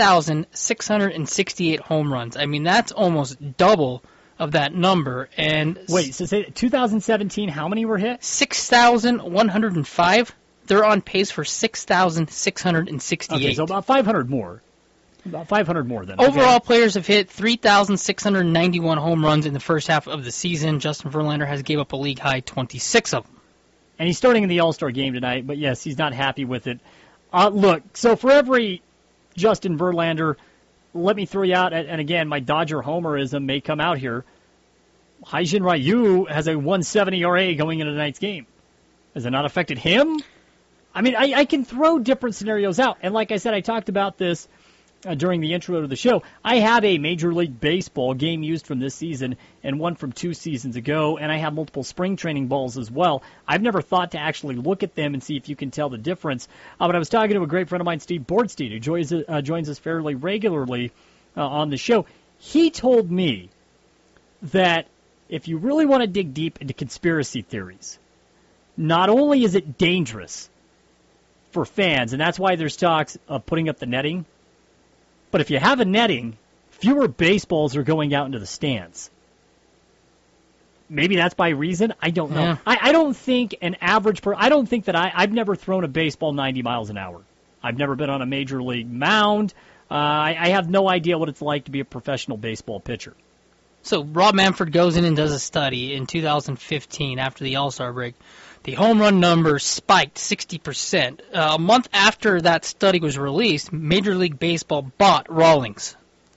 6,668 home runs. I mean, that's almost double of that number. And wait, so say 2017, how many were hit? 6,105. They're on pace for 6,668. Okay, so about 500 more. About 500 more then. Overall, players have hit 3,691 home runs in the first half of the season. Justin Verlander has gave up a league-high 26 of them. And he's starting in the All-Star game tonight, but yes, he's not happy with it. Look, so for every Justin Verlander, let me throw you out, and again, my Dodger homerism may come out here. Hyun-Jin Ryu has a 170 ERA going into tonight's game. Has it not affected him? I mean, I can throw different scenarios out. And like I said, I talked about this during the intro to the show. I have a Major League Baseball game used from this season and one from 2 seasons ago, and I have multiple spring training balls as well. I've never thought to actually look at them and see if you can tell the difference. But I was talking to a great friend of mine, Steve Boardstein, who joins us fairly regularly on the show. He told me that if you really want to dig deep into conspiracy theories, not only is it dangerous for fans, and that's why there's talks of putting up the netting, but if you have a netting, fewer baseballs are going out into the stands. Maybe that's by reason. I don't know. Yeah. I don't think an average I don't think that I've never thrown a baseball 90 miles an hour. I've never been on a major league mound. I have no idea what it's like to be a professional baseball pitcher. So Rob Manfred goes in and does a study in 2015 after the All-Star break. The home run number spiked 60%. A month after that study was released, Major League Baseball bought Rawlings.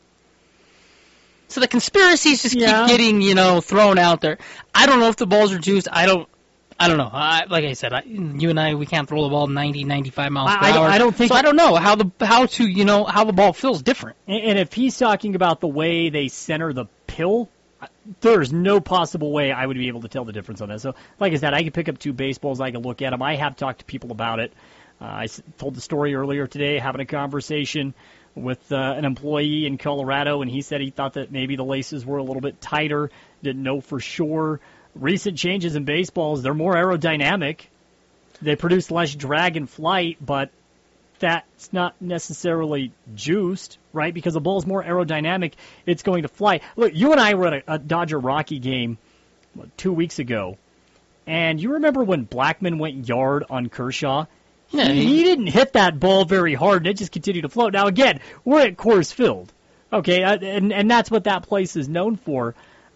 So the conspiracies just keep getting, thrown out there. I don't know if the balls are juiced. I don't know. Like I said, you and I, we can't throw the ball 90, 95 miles per hour. I don't think. So I don't know how the ball feels different. And if he's talking about the way they center the pill, there's no possible way I would be able to tell the difference on that. So, like I said, I could pick up 2 baseballs. I could look at them. I have talked to people about it. I told the story earlier today, having a conversation with an employee in Colorado, and he said he thought that maybe the laces were a little bit tighter, didn't know for sure. Recent changes in baseballs, they're more aerodynamic. They produce less drag and flight, but that's not necessarily juiced, right? Because the ball's more aerodynamic, it's going to fly. Look, you and I were at a Dodger-Rocky game 2 weeks ago, and you remember when Blackmon went yard on Kershaw? Yeah, he didn't hit that ball very hard, and it just continued to float. Now, again, we're at Coors Field, okay, and that's what that place is known for.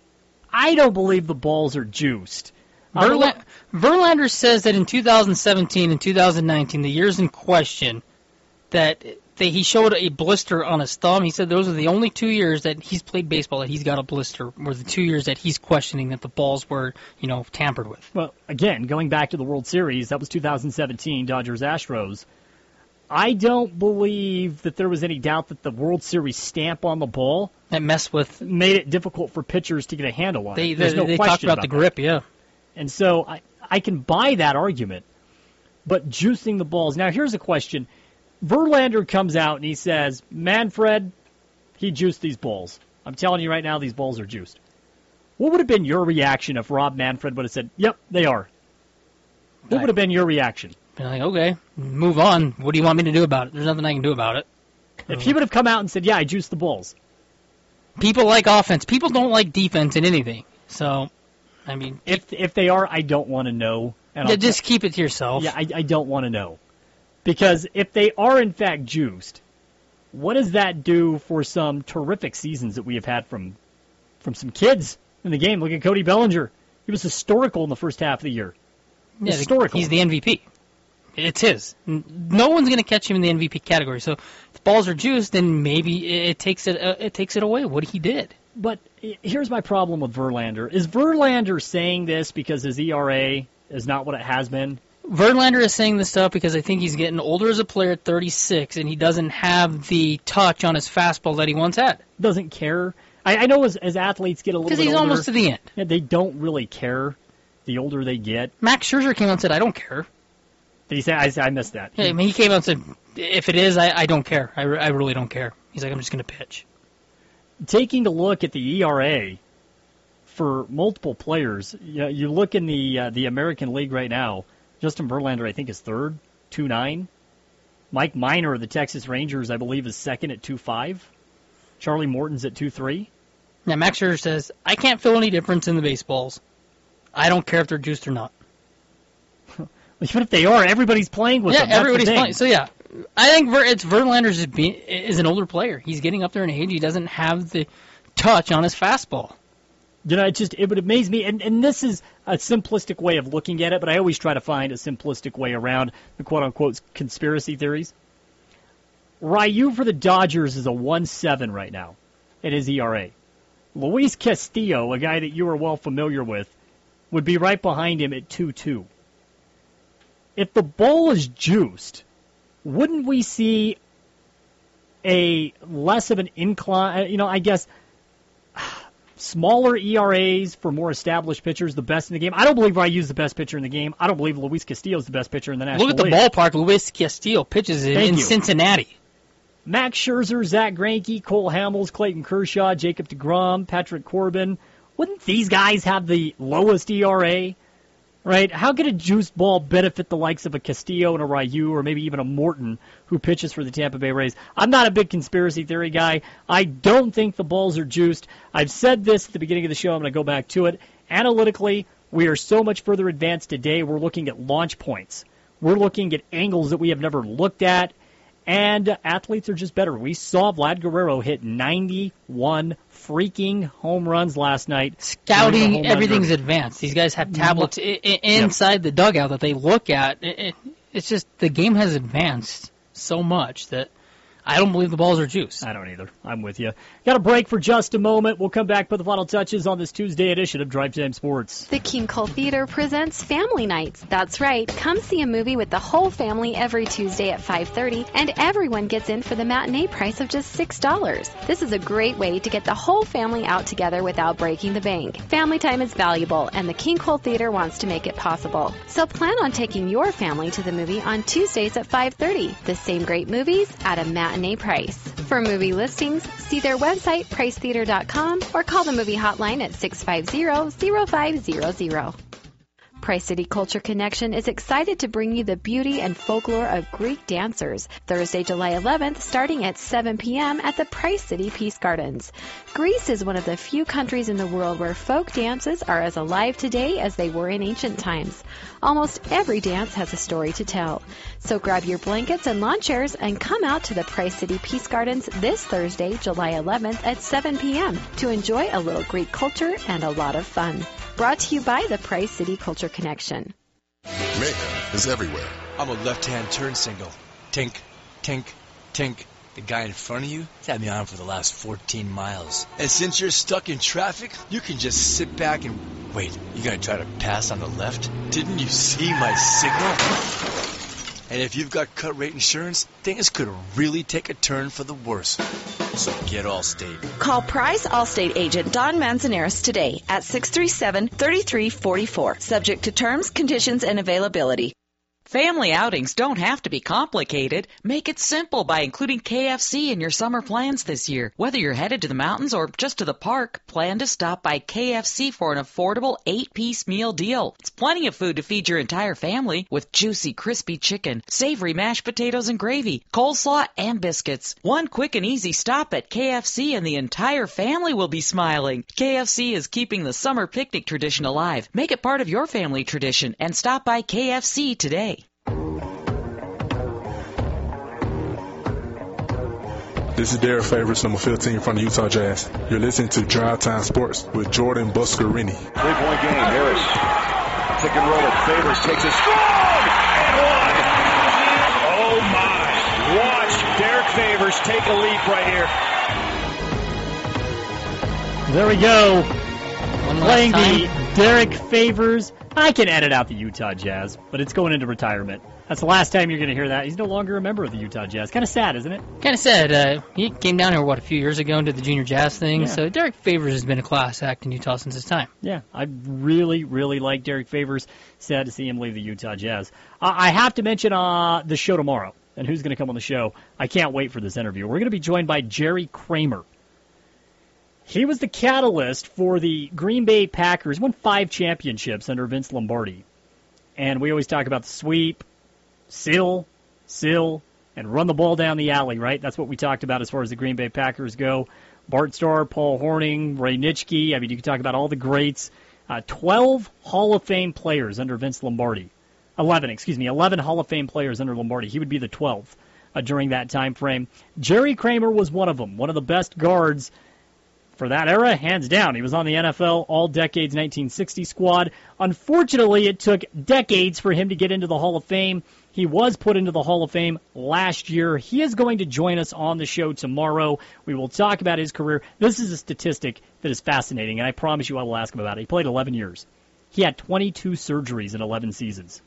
I don't believe the balls are juiced. Verlander says that in 2017 and 2019, the years in question, that he showed a blister on his thumb. He said those are the only 2 years that he's played baseball that he's got a blister, were the 2 years that he's questioning that the balls were, tampered with. Well, again, going back to the World Series, that was 2017, Dodgers-Astros. I don't believe that there was any doubt that the World Series stamp on the ball that made it difficult for pitchers to get a handle on it. There's no they question talked about the grip, yeah. And so I can buy that argument, but juicing the balls. Now, here's a question. Verlander comes out and he says, Manfred, he juiced these balls. I'm telling you right now, these balls are juiced. What would have been your reaction if Rob Manfred would have said, yep, they are? What would have been your reaction? Been like, okay, move on. What do you want me to do about it? There's nothing I can do about it. If he would have come out and said, yeah, I juiced the balls. People like offense. People don't like defense in anything. So, I mean, if they are, I don't want to know. And just keep it to yourself. Yeah, I don't want to know. Because if they are, in fact, juiced, what does that do for some terrific seasons that we have had from some kids in the game? Look at Cody Bellinger. He was historical in the first half of the year. Yeah, historical. He's the MVP. It's his. No one's going to catch him in the MVP category. So if the balls are juiced, then maybe it takes it away, what he did. But here's my problem with Verlander. Is Verlander saying this because his ERA is not what it has been? Verlander is saying this stuff because I think he's getting older as a player at 36, and he doesn't have the touch on his fastball that he once had. Doesn't care. I know as athletes get a little bit older. Because he's almost to the end. Yeah, they don't really care the older they get. Max Scherzer came out and said, I don't care. Did he say? I missed that. Yeah, I mean, he came out and said, if it is, I don't care. I really don't care. He's like, I'm just going to pitch. Taking a look at the ERA for multiple players, you look in the American League right now, Justin Verlander, I think, is third, 2.9. Mike Minor of the Texas Rangers, I believe, is second at 2.5. Charlie Morton's at 2.3. Now, Max Scherzer says, I can't feel any difference in the baseballs. I don't care if they're juiced or not. Even if they are, everybody's playing with them. Yeah, everybody's playing. So, yeah, I think Verlander is an older player. He's getting up there in age. He doesn't have the touch on his fastball. It would amaze me, and this is a simplistic way of looking at it, but I always try to find a simplistic way around the quote-unquote conspiracy theories. Ryu for the Dodgers is a 1.7 right now at his ERA. Luis Castillo, a guy that you are well familiar with, would be right behind him at 2.2. If the ball is juiced, wouldn't we see a less of an incline, I guess, smaller ERAs for more established pitchers, the best in the game? I don't believe Ryu's the best pitcher in the game. I don't believe Luis Castillo's the best pitcher in the National League. Look at the ballpark Luis Castillo pitches in Cincinnati. Max Scherzer, Zach Greinke, Cole Hamels, Clayton Kershaw, Jacob deGrom, Patrick Corbin. Wouldn't these guys have the lowest ERA? Right? How could a juiced ball benefit the likes of a Castillo and a Ryu or maybe even a Morton who pitches for the Tampa Bay Rays? I'm not a big conspiracy theory guy. I don't think the balls are juiced. I've said this at the beginning of the show. I'm going to go back to it. Analytically, we are so much further advanced today. We're looking at launch points. We're looking at angles that we have never looked at. And athletes are just better. We saw Vlad Guerrero hit 91 freaking home runs last night. Scouting, everything's advanced. These guys have tablets inside the dugout that they look at. It's just the game has advanced so much that I don't believe the balls are juiced. I don't either. I'm with you. Got a break for just a moment. We'll come back for the final touches on this Tuesday edition of Drive Time Sports. The King Cole Theater presents Family Nights. That's right. Come see a movie with the whole family every Tuesday at 5:30, and everyone gets in for the matinee price of just $6. This is a great way to get the whole family out together without breaking the bank. Family time is valuable, and the King Cole Theater wants to make it possible. So plan on taking your family to the movie on Tuesdays at 5:30. The same great movies at a matinee matinee price. For movie listings, see their website, pricetheater.com, or call the movie hotline at 650-0500. Price City Culture Connection is excited to bring you the beauty and folklore of Greek dancers, Thursday, July 11th, starting at 7 p.m. at the Price City Peace Gardens. Greece is one of the few countries in the world where folk dances are as alive today as they were in ancient times. Almost every dance has a story to tell. So grab your blankets and lawn chairs and come out to the Price City Peace Gardens this Thursday, July 11th at 7 p.m. to enjoy a little Greek culture and a lot of fun. Brought to you by the Price City Culture Connection. Mayhem is everywhere. I'm a left-hand turn signal. Tink, tink, tink. The guy in front of you has had me on for the last 14 miles. And since you're stuck in traffic, you can just sit back and wait. You gonna try to pass on the left? Didn't you see my signal? And if you've got cut rate insurance, things could really take a turn for the worse. So get Allstate. Call Price Allstate agent Don Manzanares today at 637-3344. Subject to terms, conditions, and availability. Family outings don't have to be complicated. Make it simple by including KFC in your summer plans this year. Whether you're headed to the mountains or just to the park, plan to stop by KFC for an affordable 8-piece meal deal. It's plenty of food to feed your entire family with juicy, crispy chicken, savory mashed potatoes and gravy, coleslaw, and biscuits. One quick and easy stop at KFC and the entire family will be smiling. KFC is keeping the summer picnic tradition alive. Make it part of your family tradition and stop by KFC today. This is Derek Favors, number 15 from the Utah Jazz. You're listening to Drive Time Sports with Jordan Buscarini. 3-point game. Harris. Pick and roll. Favors takes a strong and one. Oh my. Watch Derek Favors take a leap right here. There we go. Playing the Derek Favors. I can edit out the Utah Jazz, but it's going into retirement. That's the last time you're going to hear that. He's no longer a member of the Utah Jazz. Kind of sad, isn't it? Kind of sad. He came down here, a few years ago and did the junior jazz thing. Yeah. So Derek Favors has been a class act in Utah since his time. Yeah, I really, really like Derek Favors. Sad to see him leave the Utah Jazz. I have to mention the show tomorrow and who's going to come on the show. I can't wait for this interview. We're going to be joined by Jerry Kramer. He was the catalyst for the Green Bay Packers. Won 5 championships under Vince Lombardi. And we always talk about the sweep, seal, and run the ball down the alley, right? That's what we talked about as far as the Green Bay Packers go. Bart Starr, Paul Hornung, Ray Nitschke. I mean, you can talk about all the greats. 12 Hall of Fame players under Vince Lombardi. 11 Hall of Fame players under Lombardi. He would be the 12th during that time frame. Jerry Kramer was one of them, one of the best guards for that era, hands down. He was on the NFL All-Decades 1960 squad. Unfortunately, it took decades for him to get into the Hall of Fame. He was put into the Hall of Fame last year. He is going to join us on the show tomorrow. We will talk about his career. This is a statistic that is fascinating, and I promise you I will ask him about it. He played 11 years. He had 22 surgeries in 11 seasons.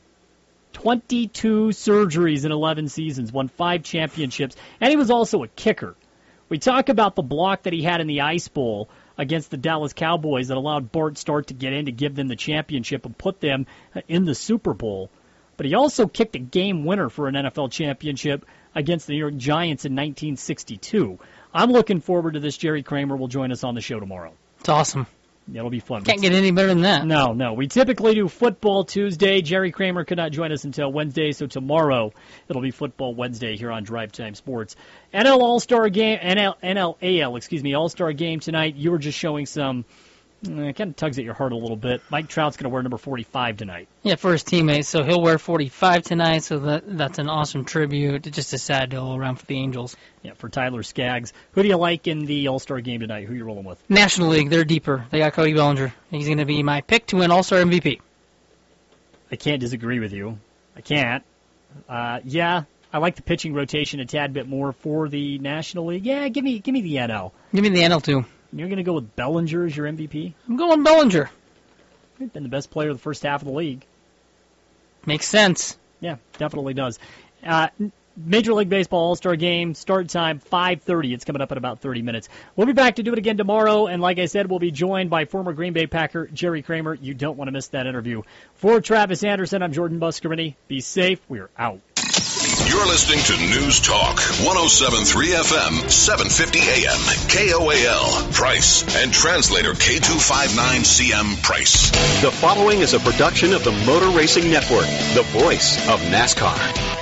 22 surgeries in 11 seasons, won 5 championships, and he was also a kicker. We talk about the block that he had in the Ice Bowl against the Dallas Cowboys that allowed Bart Starr to get in to give them the championship and put them in the Super Bowl. But he also kicked a game winner for an NFL championship against the New York Giants in 1962. I'm looking forward to this. Jerry Kramer will join us on the show tomorrow. It's awesome. It'll be fun. Can't get any better than that. No. We typically do Football Tuesday. Jerry Kramer could not join us until Wednesday, so tomorrow it'll be Football Wednesday here on Drive Time Sports. NL All-Star Game, NLAL, All-Star Game tonight. You were just showing some, it kind of tugs at your heart a little bit. Mike Trout's going to wear number 45 tonight. Yeah, for his teammate, so he'll wear 45 tonight, so that's an awesome tribute. Just a sad day all around for the Angels. Yeah, for Tyler Skaggs. Who do you like in the All-Star Game tonight? Who are you rolling with? National League, they're deeper. They got Cody Bellinger. He's going to be my pick to win All-Star MVP. I can't disagree with you. I can't. Yeah, I like the pitching rotation a tad bit more for the National League. Yeah, give me the NL. Give me the NL, too. You're going to go with Bellinger as your MVP? I'm going Bellinger. He's been the best player of the first half of the league. Makes sense. Yeah, definitely does. Major League Baseball All-Star Game, start time 5:30. It's coming up in about 30 minutes. We'll be back to do it again tomorrow, and like I said, we'll be joined by former Green Bay Packer Jerry Kramer. You don't want to miss that interview. For Travis Anderson, I'm Jordan Buscarini. Be safe. We're out. You're listening to News Talk 107.3 FM, 750 AM, KOAL, Price, and translator K259CM Price. The following is a production of the Motor Racing Network, the voice of NASCAR.